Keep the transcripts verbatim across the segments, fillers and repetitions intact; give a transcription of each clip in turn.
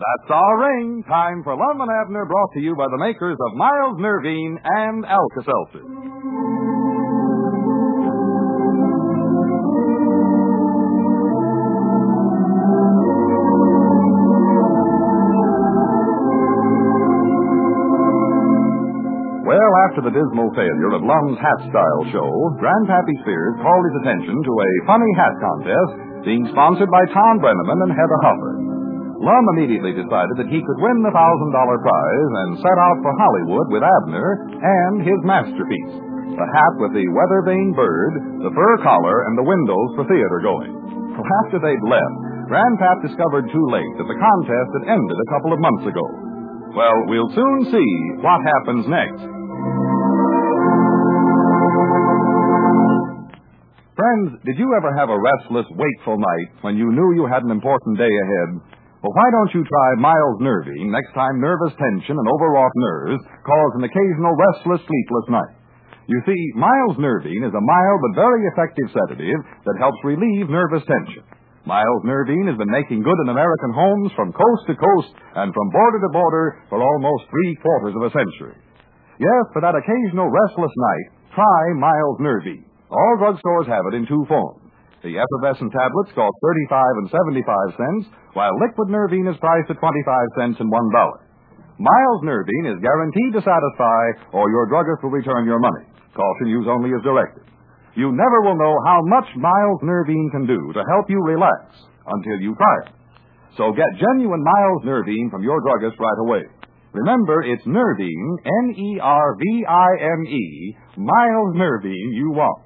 That's our ring. Time for Lum and Abner, brought to you by the makers of Miles Nervine and Alka-Seltzer. Well, after the dismal failure of Lum's Hat Style Show, Grandpappy Spears called his attention to a funny hat contest being sponsored by Tom Brenneman and Heather Hopper. Lum immediately decided that he could win the one thousand dollars prize and set out for Hollywood with Abner and his masterpiece, the hat with the weather-vane bird, the fur collar, and the windows for theater going. Well, after they'd left, Grandpap discovered too late that the contest had ended a couple of months ago. Well, we'll soon see what happens next. Friends, did you ever have a restless, wakeful night when you knew you had an important day ahead? Well, why don't you try Miles Nervine next time nervous tension and overwrought nerves cause an occasional restless, sleepless night? You see, Miles Nervine is a mild but very effective sedative that helps relieve nervous tension. Miles Nervine has been making good in American homes from coast to coast and from border to border for almost three-quarters of a century. Yes, for that occasional restless night, try Miles Nervine. All drugstores have it in two forms. The effervescent tablets cost thirty-five and seventy-five cents, while liquid Nervine is priced at twenty-five cents and one dollar. Miles Nervine is guaranteed to satisfy, or your druggist will return your money. Caution use only as directed. You never will know how much Miles Nervine can do to help you relax until you try it. So get genuine Miles Nervine from your druggist right away. Remember, it's Nervine, N E R V I N E, Miles Nervine you want.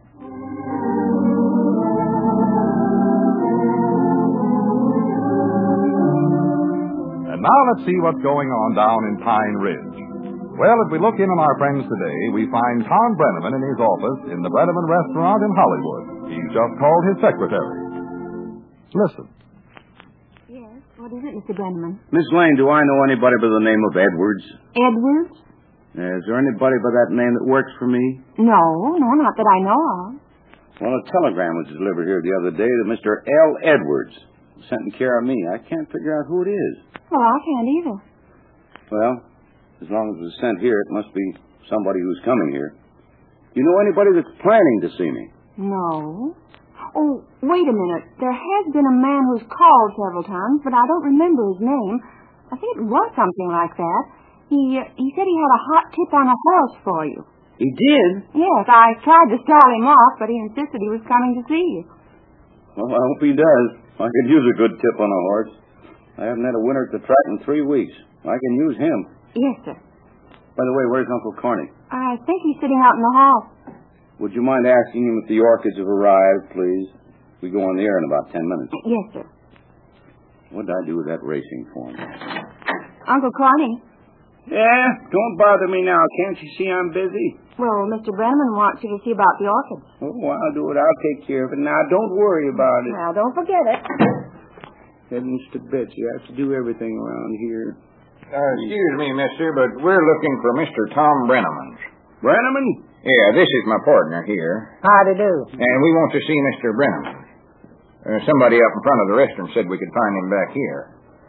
And now let's see what's going on down in Pine Ridge. Well, as we look in on our friends today, we find Tom Brenneman in his office in the Brenneman Restaurant in Hollywood. He's just called his secretary. Listen. Yes, what is it, Mister Brenneman? Miss Lane, do I know anybody by the name of Edwards? Edwards? Uh, is there anybody by that name that works for me? No, no, not that I know of. Well, a telegram was delivered here the other day to Mister L. Edwards. Sent in care of me. I can't figure out who it is. Well, I can't either. Well, as long as it was sent here, it must be somebody who's coming here. You know anybody that's planning to see me? No. Oh, wait a minute. There has been a man who's called several times, but I don't remember his name. I think it was something like that. He uh, he said he had a hot tip on a horse for you. He did? Yes, I tried to stall him off, but he insisted he was coming to see you. Well, I hope he does. I could use a good tip on a horse. I haven't had a winter at the track in three weeks. I can use him. Yes, sir. By the way, where's Uncle Carney? I think he's sitting out in the hall. Would you mind asking him if the orchids have arrived, please? We go on the air in about ten minutes. Yes, sir. What did I do with that racing form? Uncle Carney. Yeah, don't bother me now. Can't you see I'm busy? Well, Mister Brenneman wants you to see about the orchids. Oh, I'll do it. I'll take care of it. Now, don't worry about it. Now, don't forget it. Heavens to bits, you have to do everything around here. Uh, excuse me, mister, but we're looking for Mister Tom Brenneman. Brenneman? Yeah, this is my partner here. Howdy do. And we want to see Mister Brenneman. Uh, somebody up in front of the restaurant said we could find him back here.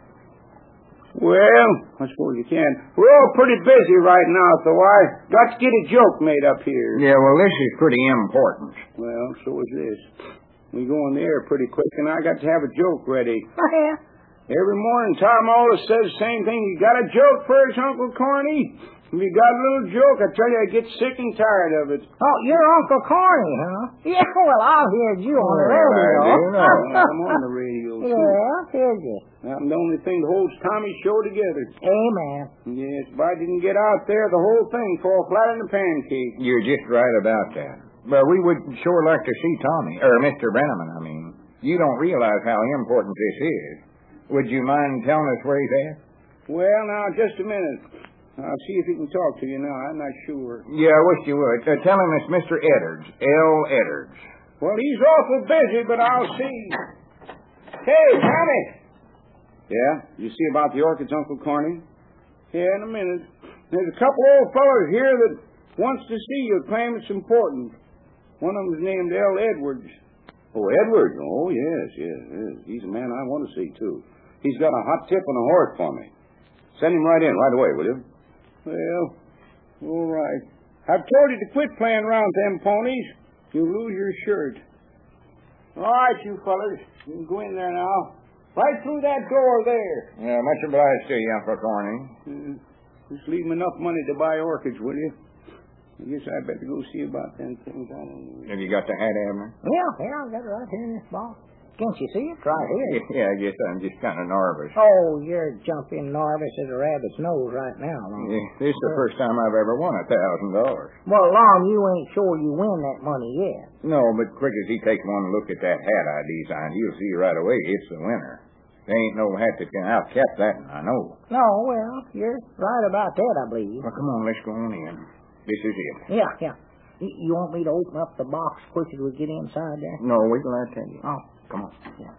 Well, I suppose you can. We're all pretty busy right now, so I got to get a joke made up here. Yeah, well, this is pretty important. Well, so is this. We go on the air pretty quick, and I got to have a joke ready. Oh, yeah? Every morning, Tom always says the same thing. You got a joke for us, Uncle Corny? If you got a little joke, I tell you, I get sick and tired of it. Oh, you're Uncle Corny, huh? Yeah, well, I've heard you on the Well, radio. I do know. I'm on the radio, too. Yeah, heard you. I'm the only thing that holds Tommy's show together. Amen. Yes, if I didn't get out there, the whole thing fall flat in a pancake. You're just right about that. But we would sure like to see Tommy, or Mister Brenneman, I mean. You don't realize how important this is. Would you mind telling us where he's at? Well, now, just a minute. I'll see if he can talk to you now. I'm not sure. Yeah, I wish you would. Uh, tell him it's Mister Edwards, L. Edwards. Well, he's awful busy, but I'll see. Hey, Tommy! Yeah? You see about the orchids, Uncle Corny? Yeah, in a minute. There's a couple old fellows here that wants to see you, claim it's important. One of them's named L. Edwards. Oh, Edwards? Oh, yes, yes, yes. He's a man I want to see, too. He's got a hot tip and a horse for me. Send him right in, right away, will you? Well, all right. I've told you to quit playing around with them ponies. You'll lose your shirt. All right, you fellas. You can go in there now. Right through that door there. Yeah, much obliged to you, Uncle Corny. Uh, just leave me enough money to buy orchids, will you? I guess I better go see about them things. I don't know. Have you got the hat, Abner? Yeah, yeah, I've got it right here in this box. Can't you see it? Right here. Yeah, I guess I'm just kind of nervous. Oh, you're jumping nervous as a rabbit's nose right now, Lom. Yeah, this is the first time I've ever won a thousand dollars. Well, Lom, you ain't sure you win that money yet. No, but quick as he takes one look at that hat I designed, he'll see right away it's the winner. There ain't no hat that can outcap that, I know. No, well, you're right about that, I believe. Well, come on, let's go on in. This is it. Yeah, yeah. You, you want me to open up the box quick as we get inside there? No, wait till I tell you. Oh. Come on. Yeah.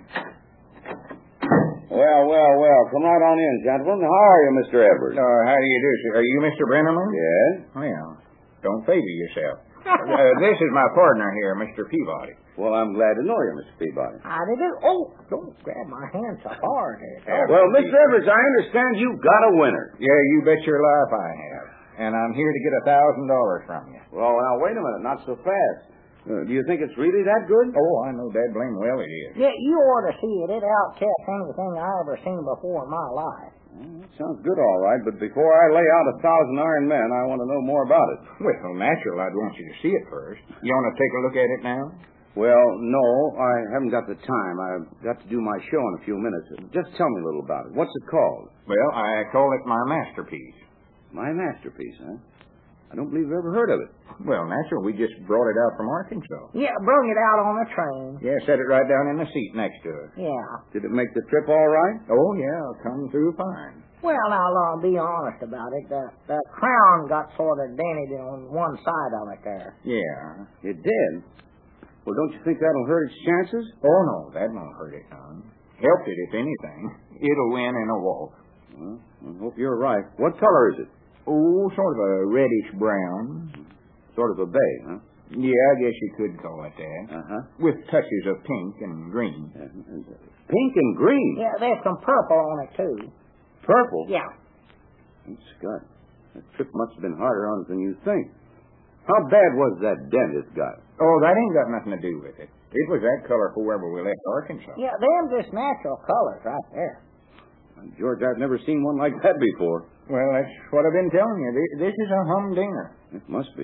Well, well, well. Come right on in, gentlemen. How are you, Mister Edwards? Uh, how do you do, sir? Are you Mister Brenneman? Yes. Well, don't favor yourself. uh, this is my partner here, Mister Peabody. Well, I'm glad to know you, Mister Peabody. How did it? Oh, don't grab my hand so hard. Uh, well, Mister Edwards, I understand you've got a winner. Yeah, you bet your life I have. And I'm here to get a thousand dollars from you. Well, now, wait a minute. Not so fast. Uh, do you think it's really that good? Oh, I know that blame well it is. Yeah, you ought to see it. It outcaps anything I ever seen before in my life. Well, that sounds good, all right. But before I lay out a thousand iron men, I want to know more about it. Well, natural, I'd want you to see it first. You want to take a look at it now? Well, no, I haven't got the time. I've got to do my show in a few minutes. Just tell me a little about it. What's it called? Well, I call it my masterpiece. My masterpiece, huh? I don't believe I've ever heard of it. Well, natural, we just brought it out from Arkansas. Yeah, bring it out on the train. Yeah, set it right down in the seat next to it. Yeah. Did it make the trip all right? Oh, yeah, come through fine. Well, now, Lon, be honest about it. The, the crown got sort of dented on one side of it there. Yeah. It did? Well, don't you think that'll hurt its chances? Oh, no, that won't hurt it none. Helped it, if anything. It'll win in a walk. Well, I hope you're right. What color is it? Oh, sort of a reddish brown. Sort of a bay, huh? Yeah, I guess you could call it that. Uh-huh. With touches of pink and green. Uh, pink and green? Yeah, there's some purple on it, too. Purple? Yeah. Oh, Scott, that trip must have been harder on it than you think. How bad was that dent it got? Oh, that ain't got nothing to do with it. It was that color wherever we left Arkansas. Yeah, them just natural colors right there. George, I've never seen one like that before. Well, that's what I've been telling you. This is a humdinger. It must be.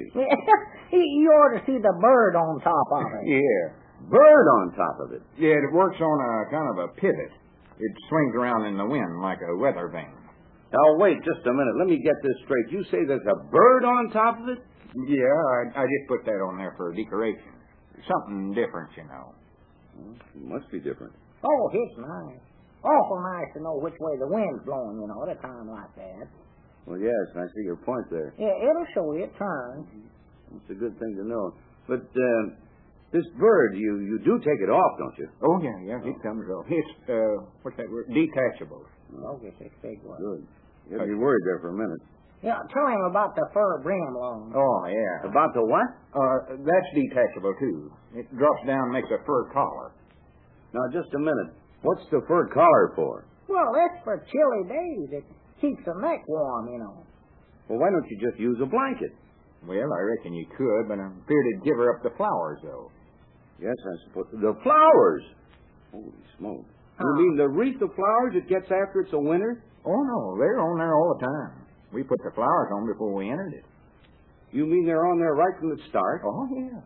You ought to see the bird on top of it. Yeah. Bird on top of it. Yeah, it works on a kind of a pivot. It swings around in the wind like a weather vane. Now, wait just a minute. Let me get this straight. You say there's a bird on top of it? Yeah, I, I just put that on there for decoration. Something different, you know. Well, it must be different. Oh, it's nice. Awful nice to know which way the wind's blowing, you know, at a time like that. Well, yes, I see your point there. Yeah, it'll show you it turns. It's a good thing to know. But uh, this bird, you, you do take it off, don't you? Oh, yeah, yeah, it comes off. It's, uh, what's that word? Detachable. Oh, yes, it's big one. Good. You had me worried there for a minute. Yeah, tell him about the fur brim long. Oh, yeah. About the what? Uh, that's detachable, too. It drops down and makes a fur collar. Now, just a minute. What's the fur collar for? Well, that's for chilly days. It keeps the neck warm, you know. Well, why don't you just use a blanket? Well, I reckon you could, but I'm afraid it'd give her up the flowers, though. Yes, I suppose. The flowers! Holy smoke. Huh. You mean the wreath of flowers it gets after it's a winter? Oh, no, they're on there all the time. We put the flowers on before we entered it. You mean they're on there right from the start? Oh, yeah.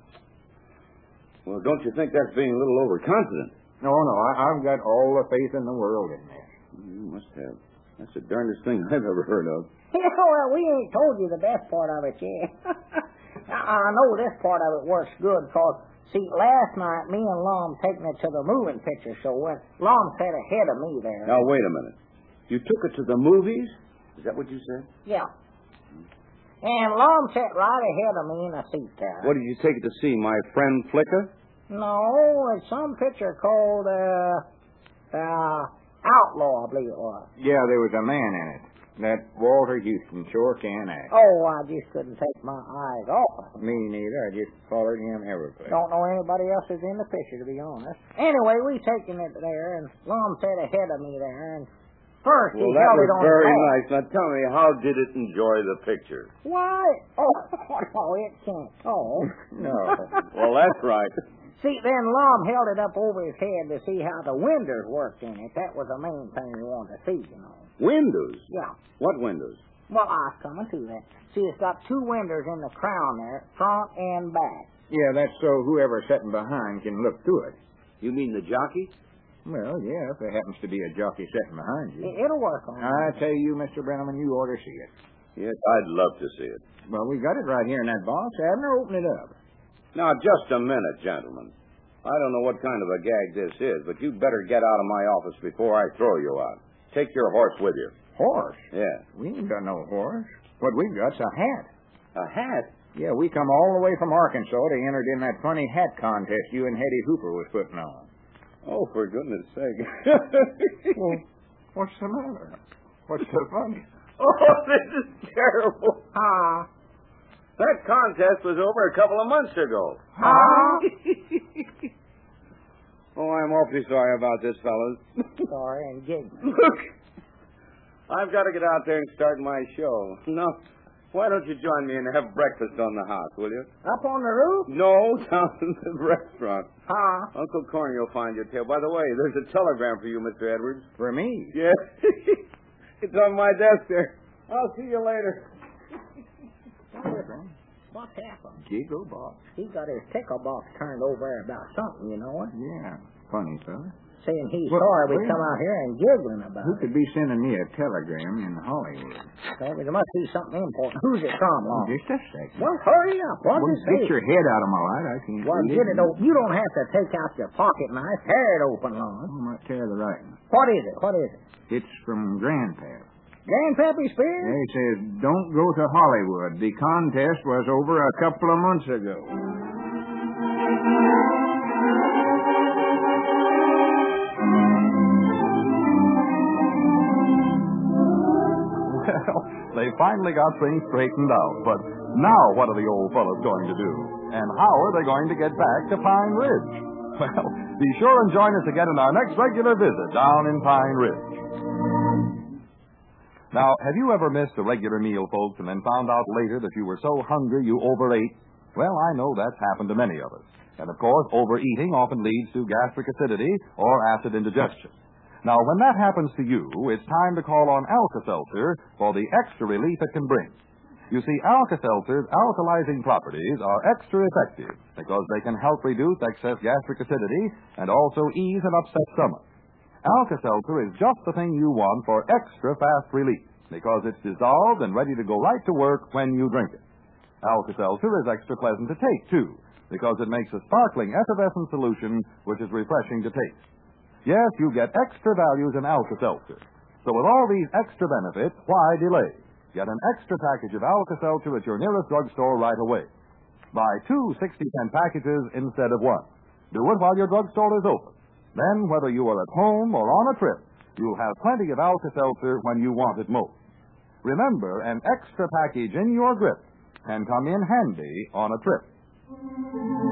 Well, don't you think that's being a little overconfident? No, no, I, I've got all the faith in the world in this. You must have. That's the darndest thing I've ever heard of. Yeah, well, we ain't told you the best part of it yet. I know this part of it works good, because, see, last night, me and Lom taken it to the moving picture show, when Lom sat ahead of me there. Now, wait a minute. You took it to the movies? Is that what you said? Yeah. And Lom sat right ahead of me in a seat there. What did you take it to see, My Friend Flicker? No, it's some picture called, uh, uh, Outlaw, I believe it was. Yeah, there was a man in it. That Walter Houston sure can act. Oh, I just couldn't take my eyes off of him. Me neither. I just followed him every place. Don't know anybody else is in the picture, to be honest. Anyway, we taken it there, and Lum sat ahead of me there, and first Well, he that held was it on very the phone. nice. Now tell me, how did it enjoy the picture? Why? Oh, oh, it can't talk. No. Well, that's right. See, then Lum held it up over his head to see how the windows worked in it. That was the main thing he wanted to see, you know. Windows? Yeah. What windows? Well, I was coming to that. See, it's got two windows in the crown there, front and back. Yeah, that's so whoever's sitting behind can look through it. You mean the jockey? Well, yeah, if there happens to be a jockey sitting behind you. It, it'll work on I tell you, Mister Brenneman, you ought to see it. Yes, I'd love to see it. Well, we got it right here in that box. Abner, open it up. Now, just a minute, gentlemen. I don't know what kind of a gag this is, but you'd better get out of my office before I throw you out. Take your horse with you. Horse? Yeah. We ain't got no horse. What we've got's a hat. A hat? Yeah, we come all the way from Arkansas to enter in that funny hat contest you and Hetty Hooper was putting on. Oh, for goodness sake. Well, what's the matter? What's so funny? Oh, this is terrible. Huh? That contest was over a couple of months ago. Huh? Oh, I'm awfully sorry about this, fellas. Sorry, and giggling. Look, I've got to get out there and start my show. Now, why don't you join me and have breakfast on the house, will you? Up on the roof? No, down in the restaurant. Huh? Uncle Corny will find your tail. By the way, there's a telegram for you, Mister Edwards. For me? Yes. It's on my desk there. I'll see you later. What's happened? Jiggle box. He got his tickle box turned over about something, you know it? Yeah, funny fella. Saying he's Well, sorry we wait. come out here and giggling about Who it. could be sending me a telegram in Hollywood? Well, there must be something important. Who's it from, Lum? Just a second. Well, hurry up. What's Well, it say? get your head out of my light. I can't Well, read get it. it open. You don't have to take out your pocket knife. Tear it open, Lum. I might tear the writing. What is it? What is it? It's from Grandpa. Grandpappy Yeah, Spears? he says, don't go to Hollywood. The contest was over a couple of months ago. Well, they finally got things straightened out. But now what are the old fellows going to do? And how are they going to get back to Pine Ridge? Well, be sure and join us again in our next regular visit down in Pine Ridge. Now, have you ever missed a regular meal, folks, and then found out later that you were so hungry you overate? Well, I know that's happened to many of us. And, of course, overeating often leads to gastric acidity or acid indigestion. Now, when that happens to you, it's time to call on Alka-Seltzer for the extra relief it can bring. You see, Alka-Seltzer's alkalizing properties are extra effective because they can help reduce excess gastric acidity and also ease an upset stomach. Alka-Seltzer is just the thing you want for extra fast relief because it's dissolved and ready to go right to work when you drink it. Alka-Seltzer is extra pleasant to take, too, because it makes a sparkling effervescent solution which is refreshing to taste. Yes, you get extra values in Alka-Seltzer. So with all these extra benefits, why delay? Get an extra package of Alka-Seltzer at your nearest drugstore right away. Buy two sixty-cent packages instead of one. Do it while your drugstore is open. Then, whether you are at home or on a trip, you'll have plenty of Alka-Seltzer when you want it most. Remember, an extra package in your grip can come in handy on a trip.